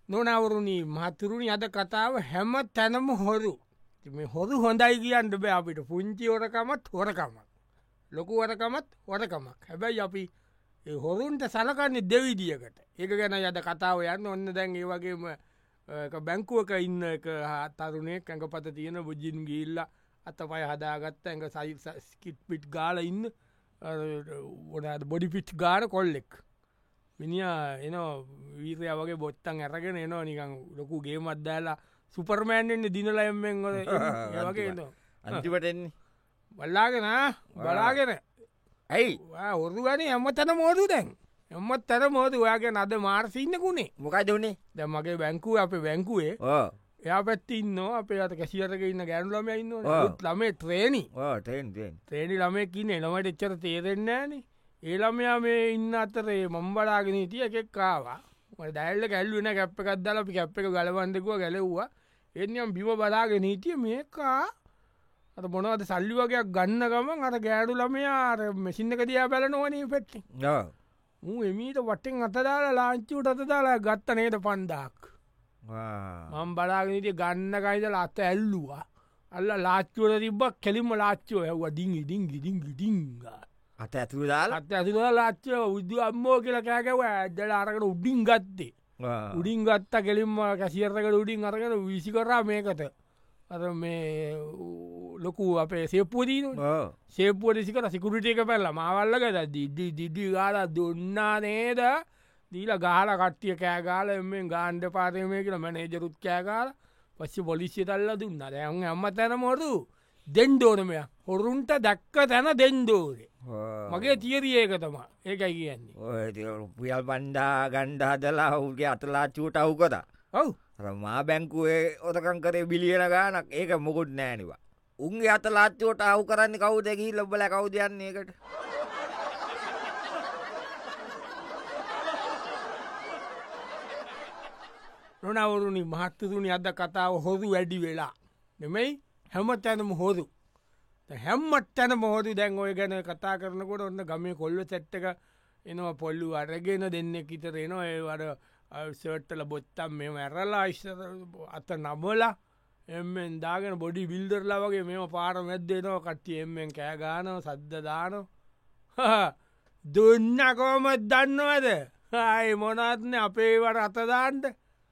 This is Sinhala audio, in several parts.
නොනවරුණී මහතුරුණි අද කතාව හැම තැනම හොරු මේ හොරු හොඳයි කියන්න බෑ අපිට පුංචි හොරකමත් හොරකමක් ලොකු වරකමත් වරකමක් හැබැයි අපි හොරුන්ට සලකන්නේ දෙවිදිියකට ඒක ගැන යද කතාව යන්න ඔන්න දැන් ඒ වගේම බැංකුවක ඉන්න එක තරුණේ ඇඟ පත තියෙන බුජින් ගිල්ල අත පය හදාගත්ත ඇඟ සයි ස්කිට් පිට් ගාල ඉන්න ඔොඩ බොඩි පිට් ගාන කොල්ලෙක් මිනිිය එන වීරය වගේ බොත්තන් ඇරගෙන එනවා නිකං ලොකු ගේමත් දාලා සුපර්මෑන්ෙන්න්න දිනල එම්මෙන් වගේ අන්තිපටෙන්නේ බල්ලාගෙන බලාගෙන ඇයි ඔරු ගන එම තැන මෝදු දැන් එමත් තැන මෝද ඔයාගේ නද මාර්සින්නකුණේ මොකයි දුන්නේ ද මගේ බැංකුව අප බැංකුවේ එයා පැත්ති ඉන්න අපේ අත කැසිවරක ඉන්න ගැනුලම ඉන්න ළමේ ත්‍රේණි ත්‍රේණි ළමය කියන්න එළමට එච්චර තේරෙන්නේන ඒළමයා මේ ඉන්න අතරේ මම්බලාගෙන හිටිය එකෙක් කාවා දැල්ල කැල්ලුවෙන කැප්ප එකක්දල අපි කැප් එක ගලවන්දකුව ගැලව්වා එනම් බිම බලාගෙන හිටිය මේකා අත මොනවද සල්ලි වගේයක් ගන්න ගමන් අර ගෑඩු ළමයා මෙසින්නක දයා බැල නොවනේ පෙට්ටි මූ එමීට වටෙන් අතදාලා ලාංචිවට අතදාලා ගත්ත නේද පන්දාක් මම් බලාගෙනට ගන්නකයිද අත ඇල්ලුවා අල්ල ලාච්චුවට තිබක් කෙලින්ම ලාච්චෝ ඇව ඩිංගි ඩිංගි ඩිංගි ඩිංග අත ඇතුදාලා අත ඇතුලා ලාච්චෝ උද්දු අම්මෝ කියල කෑකැව ඇදල අරකට උඩින් ගත්තේ උඩින් ගත්ත කෙලින්ම කැසිරකට උඩින් අරගෙන විසි කරා මේකට අර මේ ලොකු අපේ සේප්පුවදීන සේප්පුවදසිකට සිකුරිට එක පැල්ල මවල්ලකද දිඩි ගාල දුන්නා නේද දීල ගාල කට්ටිය කෑගාල එමෙන් ගාන්ඩ පාතමය කියල මනේජරුත් කෑගාල පස්ස පොලිසිය තල්ල දුන්න දැන් අම්ම තැන මොරු දෙන්දෝනමය හොරුන්ට දැක්ක තැන දෙන්දෝරේ මගේ තියරිය ඒක තමා ඒකයි කියන්නේ පුයල් බණ්ඩා ගණ්ඩාදලා ඔහුගේ අතලාච්චුවට අවුකත ඔව් මා බැංකුවේ ඔතකං කරේ බිලියන ගානක් ඒක මොකුත් නෑනිවා උන්ගේ අත ලාච්චුවට අවු කරන්න කවුදැකි ලොබල කවුදයන්නේ එකට නොනවරුණි මහත්තතුනි අද කතාව හොරු වැඩි වෙලා නෙමයි හැම තැනම හොරු හැම්මත් තැන මොහොදු දැන් ඔය ගැන කතා කරනකොට ඔන්න ගමේ කොල්ල සැට්ටක එනවා පොල්ලු අරගෙන දෙන්න කිතර එනවා ඒවට සට්ටල බොත්තම් මෙම ඇරලා අත නබලා එමෙන් දාගෙන බොඩි බිල්දරලා වගේ මෙම පාර මැද්දෙනවා කට්ටිය එම්මෙන් කෑගානව සද්ධදාන දුන්න කෝමත් දන්නවද හයි මොනත්න අපේවට අතදාන්ට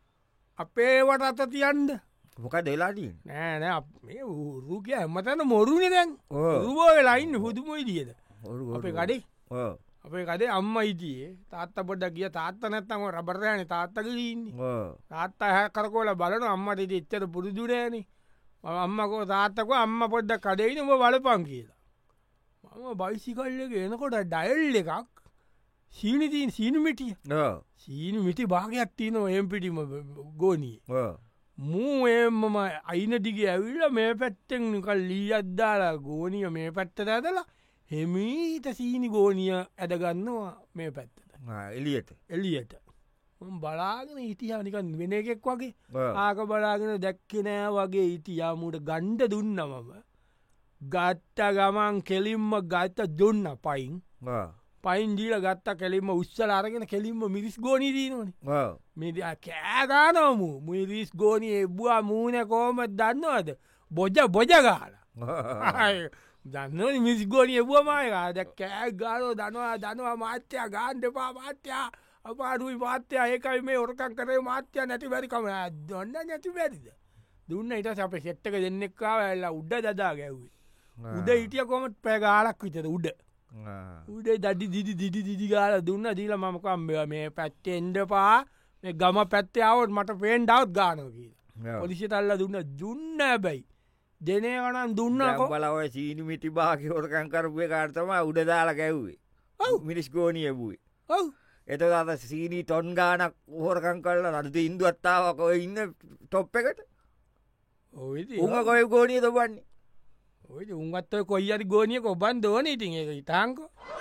අපේවට අත තියන්ද මොක දෙලාදී නෑනෑ මේ රුකිය එමතන මොරුණ දැන් රුවෝ වෙලායින්න හුදුමයි දියද අපේ කඩේ අපේ කදේ අම්ම ඉතියේ තාත්ත පොඩ්ඩ කිය තාත්ත නැත්තම රබරයන තාත්තකලන්නේ තාත්තා හැ කරකෝල බලන අම්මට ඉති එච්චට පුරුදුරෑන අම්මකෝ තාත්තක අම්ම පොඩ්ඩ කඩයිනම බලපං කියලා මම බයිසිකල්ලක එනකොට ඩයිල් එකක් සීනිතින් සීනුමිටිය සීනුමිටි භාගයක් තියන එම් පිටිම ගෝනී මූ එමම අයිනටිගේ ඇවිල්ල මේ පැත්තෙන් නිකල් ලී අද්දාලා ගෝනිය මේ පැත්තට ඇදලා හෙමීට සීනි ගෝනිය ඇදගන්නවා මේ පැත්තට එලියට බලාගෙන ඉතිහානිකන් වෙන එකෙක් වගේ ආක බලාගෙන දැක්කෙනෑ වගේ ඉතියාමුට ගණ්ඩ දුන්නමම ගත්ත ගමන් කෙලින්ම ගත්ත දුන්න පයින් පයින්දීල ගත්ත කෙලින්ම උත්සල අරගෙන කෙලින්ම මිරිස් ගෝනී දීනවන මිද කෑගානොමු මිරිස් ගෝනී එබ්වා මූුණ කෝම දන්නවද බොජගාල දන්න මිස්ගෝනි එබුවමයද කෑ ගාලෝ දනවා මාත්‍යයා ගාන්ඩපා මාත්‍යයා අපාරුයි මාත්‍යය ඒකයි මේ ඔරකන් කරේ මාත්‍යය නැති වැරිකම දොන්න නැති වැරිද දුන්න ඉට අප සෙට්ටක දෙන්නෙක්කාව ඇල්ලා උඩ දදා ගැව්වේ උඩ හිටිය කොමත් පැගාලක් විතර උඩ උඩේ දඩි දිදි ගාල දුන්න දීල මමකම් මේ පැත්තේ එන්ඩපා ගම පැත්තයාවත් මට පේන්ඩවත් ගානෝ කියලා පොලිසිතල්ල දුන්න බැයි දෙනේ ගනන් දුන්න බලව සීනි මිටි බාකි හොරකන් කරපුේ කාර්තම උඩදාලා ගැව්වේ මිනිස් ගෝනිය වූයි එත අත සීනී ටොන් ගානක් හෝරකන් කරලා රට ඉන්දුවත්තාවක ඉන්න ටොප් එකට උම කොය ගෝනිය තබන්නේ ඔය උන්ගත්ත කොයි අරි ගෝනිය කොබන් දෝන ඉතින් එක ඉතාංක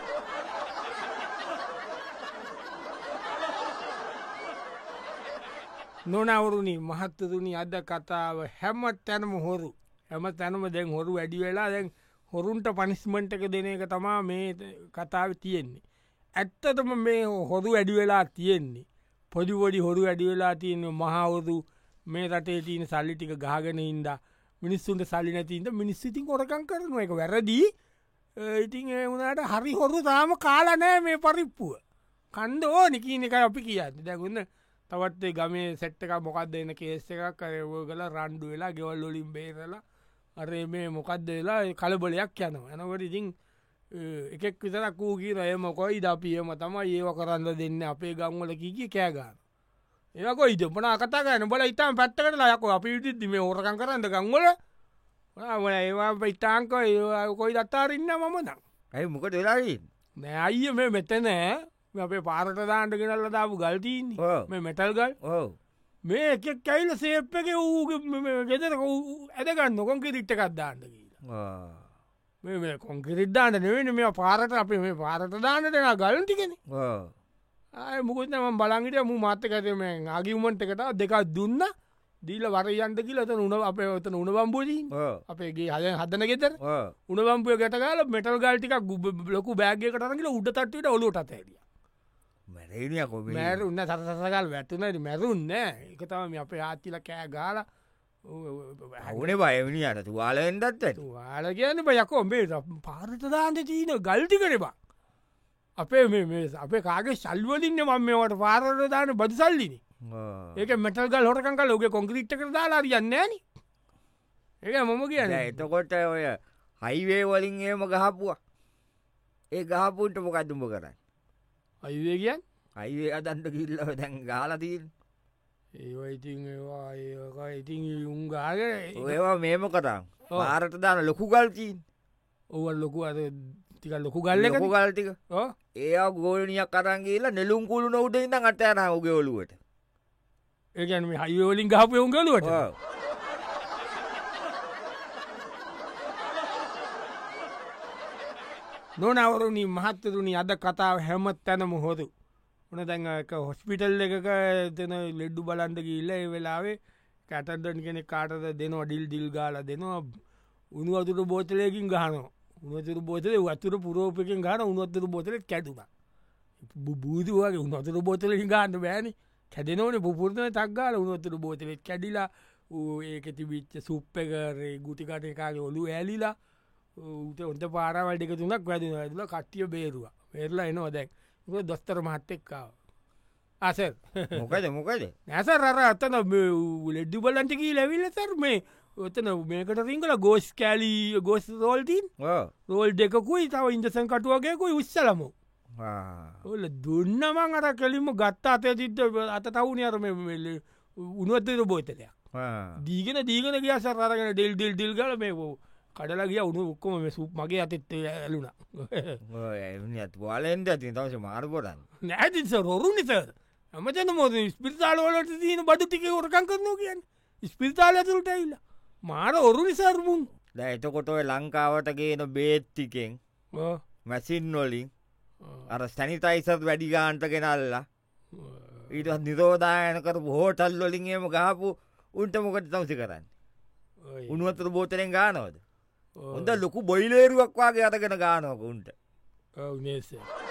නොනවරුණි මහත්තතුනි අද කතාව හැමත් තැනම හොරු හැම තැනම දැන් හොරු වැඩි වෙලා දැන් හොරුන්ට පනිස්මන්ට් එක දෙන එක තමා මේ කතාව තියෙන්නේ ඇත්තටම මේ හොරු වැඩි වෙලා තියෙන්නේ පොඩිවොඩි හොරු වැඩි වෙලා තියෙන මහවුරු මේ රටේ තියන සල්ලි ටික ගාගෙන හින්ද මිනිස්සුන්ට සල්ලි නැතින්ද මිනිස් ඉතින් කොරකං කරන එක වැරදි ඉතින් ඒ වුණට හරි හොරු තාම කාලනෑ මේ පරිප්පුුව කණ්ඩ ඕ නිකීන එක අපි කියන්න දැකුන්න තවත්තේ ගමේ සෙට්ට එක මොකක්ද එන්න කේස්ස එකක් කරයෝ කල රණ්ඩු වෙලා ගෙවල් ොලින් බේරලා අරේ මේ මොකක්ද වෙලා කලබලයක් යනවා ඇනකට ඉතින් එකෙක් විතරක් වූ කී රයම කොයි දපියම තමයි ඒව කරන්න දෙන්න අපේ ගංවල කිකි කෑගන්න ඒකො ඉද පනා කතා ගන්න බල ඉතාම පැත්තකට ලයක අපි විටිත් මේ ඕරකන් කරන්න ගංවල ඒවා ඉතාංක කොයි දත්තාරන්න මම නම් ඇයි මොකට වෙලාී නෑ අයිය මේ මෙතනෑ අපේ පාරට දාන්ට ගෙනල්ල දාපු ගල්තින්නේ මේ මෙටල් ගල් මේ එකෙක් කැයිල සේප් එක වූ ගෙදර ඇදගන්න කොන්කිරිට්ට එකක් දාන්න කියලා මේ කොන්කිරිට්දාන්න නෙවෙන මේ පාරට අපේ මේ පාරට දාන්න දෙෙන ගලන්ටිකෙන ආය මුකුත්නම බලංගිට මු මාත්තකතම ආගිවමන්ට එකට දෙකක් දුන්න දීල වරයන්ට කියලත උන අපේ ඔතන උනබම්බෝදී අපේගේ හය හදන ගෙතර උනබම්පුය ගැටගල මෙටල් ගල්ටික ලොකු බෑගය කටරගල උඩ තත්වට ඔලුට ඇරිය මැර උන්න සරසකල් වැටුනට මැරුන්න එකතම අපේ ආච්චිල කෑ ගාල හුනේ බයවිනිට තුවාලෙන්දත් වාල කියන්න බයකෝ මේ පාරත දාන්ට චීන ගල්ටිකරබා අපේ මේ අපේ කාගේ සල්වලින්න මම මේවට පාරට දාන බදු සල්ලින ඒක මෙටල්ගල් හොටකන් කල ලෝක කොංක්‍රීට් කර දාලා යන්න න ඒක මොම කියන එතකොට ඔය හයිවේ වලින් ඒම ගහපුවා ඒ ගහපුට මොකක්දුම කරන්න අයිවේ කියන් අයිවේ අදන්ට කිල්ල දැන් ගාලතිීන් ඒඉතින් ඒවා ඉතින් උන්ගාගේ ඒවා මේම කරම් පාරට දාන ලොකු ගල්චීන් ඔවල් ලොකු අද ටික ලොකු ගල්ල ලොකු ගල්ටික ඒ ගෝලනියක් කරන්ගේලා නෙලුම් කුළු නොවට ඉඳ අටයන උගේ ඔලුවට ඒකැන මේ හයිවලින් ගහපය උන් ගලුවට නොනවරුණී මහත්තරුණි අද කතාව හැමත් තැනම හොතු උන දැන් හොස්පිටල් එකක තන ලෙඩ්ඩු බලන්ඩ ඉල්ල ඒ වෙලාවේ කැටඩන් කෙනෙ කාටද දෙනවා ඩිල් දිල් ගාල දෙනවා උනු අතුර බෝතලයකින් ගහනවා උනතුර බෝතල වතුර පුරෝපකින් ගන උනොත්තර බෝතල කැටුණ බූදුවගේ උනතුර බෝතලකින් ගන්න බෑනි කැදෙනවන පුපුරතන තක්ගාල උනොත්තර බෝතලෙත් කැඩිලා ඒක තිබිච්ච සුප්පකරේ ගුටිකට එකාගේ ඔලු ඇලිලා උට ඔොට පාරවල් එක තුනක් වැදින ඇතුල කට්ටිය බේරුව වෙරලා එනවා දැක් දොස්තර මහත්තෙක්කාව අසර් මොකද නැසර අර අතන ලෙඩ්ඩි බලන්ටකී ලැවිල්ලසර් මේ ඔතන මේකට රිංගල ගෝස් කෑලී ගොස් රෝල්ටීන් රෝල් දෙකුයි තව ඉන්දසන් කටුවගේකුයි උත්සලමු ඔල දුන්නමං අර කෙලින්ම ගත්ත අතේ තිත්ත අත තවුණ අරම උනුවත්තර බෝතලයක් දීගෙන දීගෙන ගිය සරගෙන ඩෙල් ඩිල් ඩිල් ගල මේ කඩලා ගිය උුණු ඔක්කොම සුප් මගේ අතෙත් ඇලුන වාලෙන්ද ති තවස මාර්ගොඩන්න නෑතිස රොරු නිසර ඇමතන මොද ස්පිරිතාලවලට තියන බඩු ටික ොරකන් කරනවා කියන්න ස්පිරිතාල ඇතුළට ඇල්ල මාර ඔරු නිසර්මුන් දැ එතකොටොය ලංකාවට ගේන බේත්තිකෙන් මැසින් නොලින් අර ස්ටනිතයිසත් වැඩිගාන්ට ගෙනල්ලා ඊට නිරෝධායනකර හෝටල් ලොලින්ගේම ගාපු උන්ට මොකට තවසි කරන්න උනුවතර බෝතරෙන් ගානවද හොඳ ලොකු බොයිලේරුවක් වගේ අතගෙන ගානෝක උන්ට නේස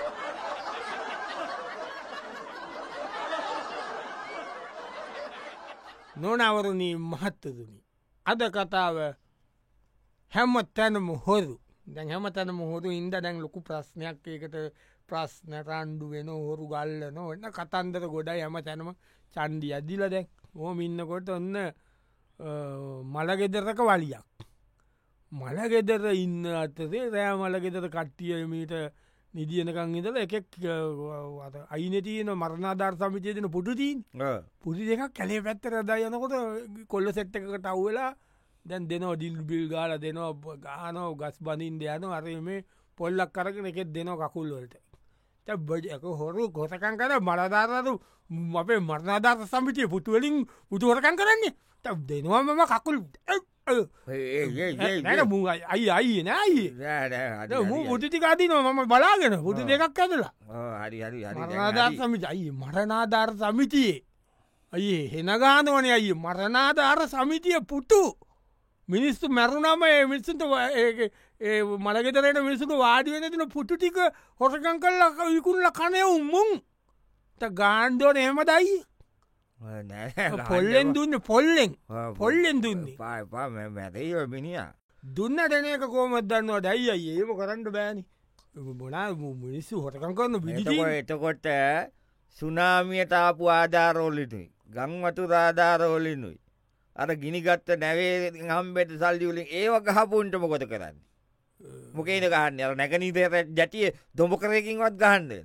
නොනවරණී මහත්තතුනි අද කතාව හැම තැනම හොරු දැන් හැම තැනම හොරු ඉන්ද දැන් ලොකු ප්‍රශ්නයක් ඒකට ප්‍රශ්න රණ්ඩු වෙන හොරු ගල්ලන ඔන්න කතන්දර ගොඩයි හැම තැනම චන්ඩි අදිල දැන් ඕම ඉන්නකොට ඔන්න මළගෙදරක වලියක් මළගෙදර ඉන්න අතරේ රෑ මළගෙදර කට්ටියමීට නිදියනකං ඉදල එකෙක් අයිනතියන මරණාධර් සමිතිය දෙන පුටුතිීන් පුටි දෙකක් කැලේ පැත්තර දයනකොට කොල්ල සෙට්ට එකට අව්වෙලා දැන් දෙනවා ඩිල් බිල් ගාල දෙනවා ගානෝ ගස් බඳින් දෙයන අරේ මේ පොල්ලක් කරගෙන එකෙත් දෙනවා කකුල්වලට බජක හොරු ගොසකන් කර මලධාරතු අපේ මරණාධාර සමිතිය පුටුවලින් පුටුවරකන් කරන්නේ ත දෙනවා මම කකුල් අයි අයි නෑ මු පුටිකාතින මම බලාගෙන පුටි දෙකක් ඇදලා මරනාධාර සමිති අයි මරණාධාර සමිතියේ අයි හෙනගානවනේ අයි මරණාධාර සමිතිය පුටු මිනිස්සු මැරුණම මිනිස්සුන්ට මළගෙතරට මිනිසුක වාඩිවෙන තින පුටු ටික හොසකං කල්ල විකුල්ල කනය උම්මුන් ඇත්ත ගාන්්ඩෝන එම දයි පොල්ලෙන් දුන්න පොල්ලෙන් දුන්නේ පාපා මැතයි මිනිිය දුන්න දෙන එක කෝමත් දන්නවා දැයි ඒම කරන්න බෑනි බොනා මිනිස්සු හොටකන් කරන්න විදි එතකොට සුනාමියට ආපු ආධාරෝලිනුයි ගංවතු රාධාරෝලිනුයි අර ගිනිගත්ත නැවේ හම්බෙට සල්ලිවලින් ඒව ගහපුන්ට මොකොත කරන්න මොකේද ගහන්න අර නැගනීතයට ජැටිය දොඹ කරයකින්වත් ගහන්ඩ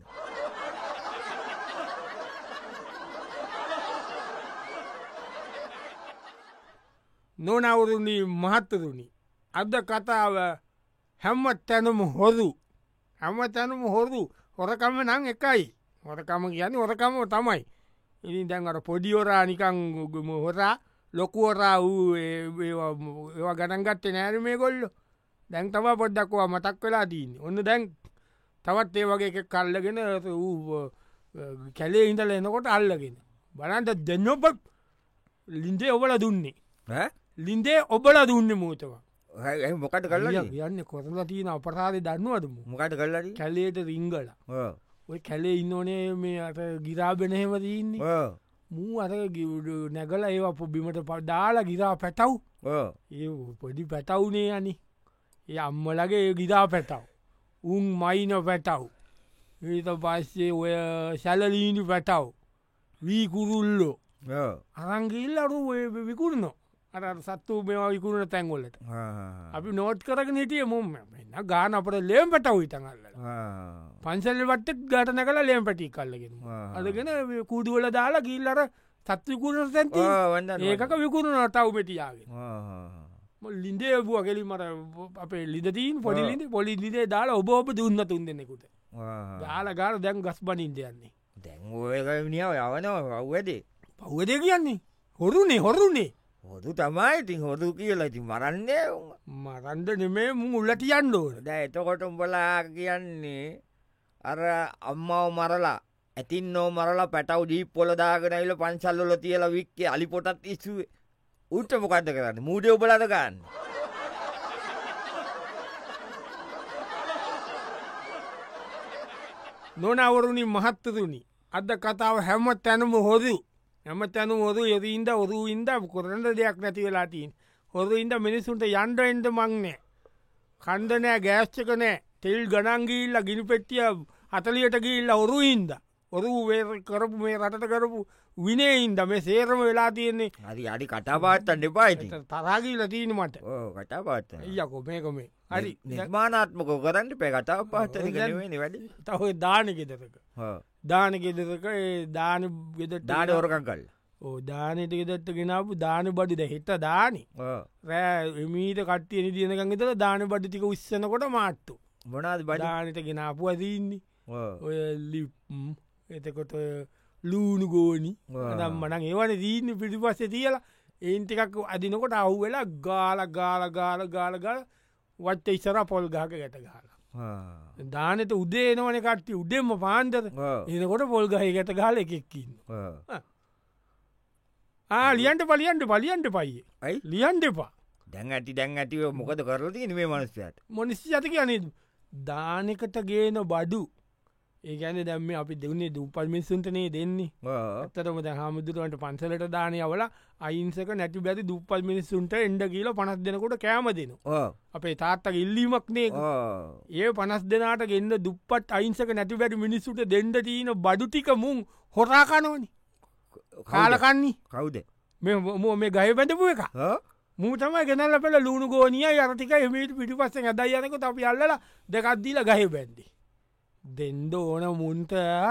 නොනවුරුණි මහත්තරුණි අද කතාව හැම්ම තැනම හොරු හැම තැනම හොරු හොරකම නං එකයි හොරකම කියන්න හොරකම තමයි ඉනි දැන් අර පොඩියෝරා නිකං හොරා ලොකුවරා වූ ඒවා ගණන්ගත්තේ නෑර මේ කොල්ලො දැන් තම පොඩ්ඩක්වා මතක් වෙලා දීන්න ඔන්න දැන් තවත් ඒ වගේ එක කල්ලගෙන වූ කැලේ ඉඳල එනකොට අල්ලගෙන බලන්ට දෙන්නොප ලින්දේ ඔබල දුන්නේ ලින්දේ ඔබල දුන්න මූතවා මොකට කල්ල යන්න කොරලා තියන අපරාධ දන්නවද මොකට කල්ල කැලේට රිංගල ඔය කැලේ ඉන්නෝනේ මේ අට ගිරාබෙනහෙම තියන්නේ මූ අර නැගල ඒවා පොබිමට පඩාලා ගිරා පැටව් ඒ පොඩි පැටවුනේ අනි ඒ අම්මලගේ ගිරා පැටව් උන් මයින පැටව් ඒත පස්සේ ඔය සැලලීනි පැටව් වීකුරුල්ලෝ අරංගිල්ලරු විකුරුණෝ අර සත්තු මෙවා විකුරුණ තැන්ගොලට අපි නෝට් කරගෙන හිටිය මුම් න්න ගාන අපට ලේම් පැටව ඉතඟල්ල පන්සල්ල වට්ටත් ගාටන කල ලේම් පැටි කල්ලගෙන අදගෙන කුඩුවල දාලා ගිල්ලර සත් විකුරණ තැන්ති ඒකක විකුරුණ තව් පෙටියාගේ ලින්දේ බුව කෙලි මට අපේ ලිදීන් පොඩිලින්ද පොලි ලිදේ දාලා ඔබ ඔබ දුන්න තුන් දෙනෙකුට දාලා ගාල දැන් ගස් බනින්ද යන්නේ දැන් නියාව යවනවා අව්වදේ පව්වද කියන්නේ හොරුනේ හොදු තමයි ඉතින් හොදු කියලා ඉතින් මරන්නේ මරන්ද නෙමේ මු උල්ලට යන්නඩෝන දැ එතකොට උඹලා කියන්නේ අර අම්මාව මරලා ඇතින් නෝ මරලා පැටව් ජීප් පොලදාගෙනයිල පංසල්ලොල තියලා වික්කේ අලි පොටත් ඉස්සුවේ උට මොකක්ද කරන්න මූඩ ඔබලද ගන්න නොනවරුණි මහත්තතුනි අද කතාව හැම තැනම හොදු හැම තැනු හොරු යොදීන්ද ඔරු ඉන්ද කොරට දෙයක් නැති වෙලාටීන් හොරු ඉන්ද මිනිසුන්ට යන්ඩ එන්ඩ මංනෑ කණ්ඩනෑ ගෑස්්චක නෑ තෙල් ගණන්ගිල්ල ගිනි පෙට්ටිය අතලියට ගිල්ල ඔරු ඉන්ද ඔරු කරපු මේ රටට කරපු විනේඉන්ද මේ සේරම වෙලා තියෙන්නේ හරි අඩි කටාපාත්තන්න එපායිති තරාගීල තීන මට කටාපාත්ත යකො මේකමේ හරි නිර්මානාත්මක කරන්න පේ කතාව පාත්ත වැඩ තහො දානගෙදරක දානගෙදරක දාන ගෙද දාන ඕරකන් කල් දානට ගෙදත්ත ගෙනාපු දාන බඩිද හිට දානි රෑ මීට කට්ටිය නිදියනකන් ගෙතර දාන බඩිතික උස්සනකොට මාට්ටු මොනාද බඩානට ගෙනාපු අදන්නේ ඔය ලිප් එතකොට ලූුණු ගෝනි දම්මනං ඒවන දීන්න පිටි පස්සේ තියලා ඒන්ටිකක් අදිනකොට අව් වෙලා ගාල වච්ච ඉස්සර පොල් ගාක ගැට ගාලා දානත උදේ නවන කට්ටි උඩෙම පාන්දර එනකොට පොල් ගහ ගැට ගාල එකෙක්කින්න ලියන්ට පලියන්ට පයිය ඇයි ලියන්ට එපා දැන් ඇති දැන් ඇතිව මොකද කරලති නේ මනස්යට මොනිස්සි ඇති කියන දානකට ගේන බඩු ඒගැන දැම්ම අපි දෙවුණේ දුපල් මිනිස්සුන්ටනේ දෙන්නේ අතරමද හාමුදුරුවන්ට පන්සලට දානය වල අයින්සක නැති බැති දුපල් මිනිස්සුන්ට එන්ඩ කියල 50 දෙනකොට කෑම දෙනවා අපේ තාත්තක ඉල්ලීමක්නේ ඒ 50 දෙනාට ගෙන්න්න දුප්පත් අයින්සක නැති බැටි මිනිස්සුට දෙන්ඩ තියන බඩුටික මුන් හොරාකනවනි කාලකන්නේ කවුද මේ ගය බැඳපු එක මූතම ගෙනල්ල පෙළ ලුණු ගෝනිය යරටික එමට පිටිපස්ස ඇදයි යනක අපි අල්ලලා දෙකක්දීල ගහ බැන්දි දෙන්ඩ ඕන මුන්ට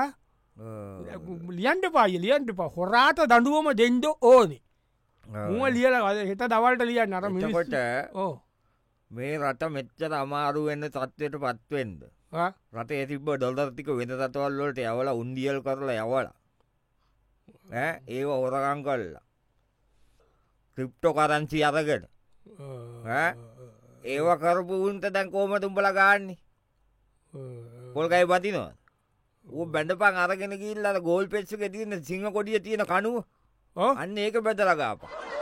ලියන්ට පාය ලියන්ට පා හොරාට දඩුවම දෙන්ඩ ඕනේ මුව ලියල හෙට දවල්ට ලිය නර මිනිකොට ඕ මේ රට මෙච්චර අමාරු වෙන්න තත්වයට පත්වෙන්ද රට ඇතිබ ඩොල්දර්තික වෙන තත්වල්ලට යවල උන්දියල් කරලා යවල ඒව හොරකං කල්ලා ක්‍රිප්ටෝ කරන්සි අරගෙන ඒව කරපු උන්ට දැන් කෝම තුම්ඹල ගාන්නේ පොල්ගයි පතිනවා ඌ බැඩපන් අරගෙන කිල්ල ගෝල් පෙච්ක තියන්න සිංහ කොඩිය තියෙන කනුව අන්න ඒක බැදරගාප